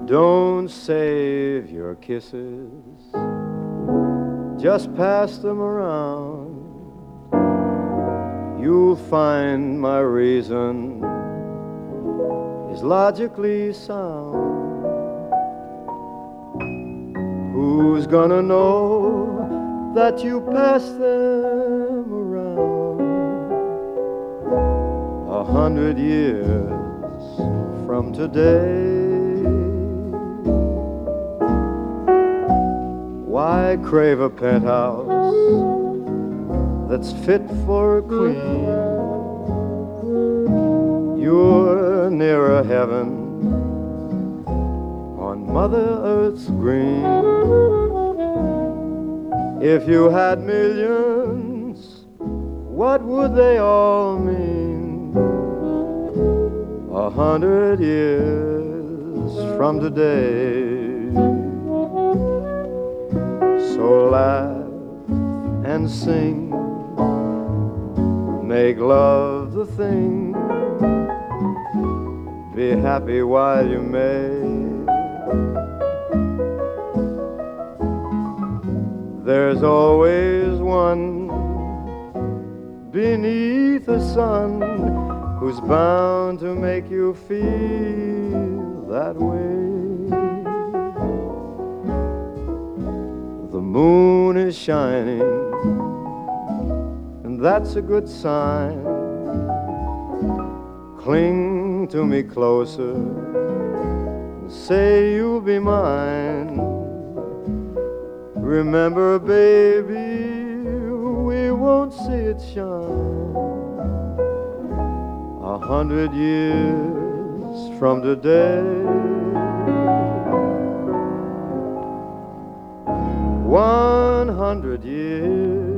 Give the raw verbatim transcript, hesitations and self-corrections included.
Don't save your kisses, just pass them around. You'll find my reason is logically sound. Who's gonna know that you passed them around a hundred years from today? Why crave a penthouse that's fit for a queen? You're nearer heaven on Mother Earth's green. If you had millions, what would they all mean a hundred years from today? So laugh and sing, make love the thing, be happy while you may. There's always one beneath the sun who's bound to make you feel that way. The moon is shining, and that's a good sign. Cling to me closer and say you'll be mine. Remember, baby, we won't see it shine a hundred years from today. One hundred years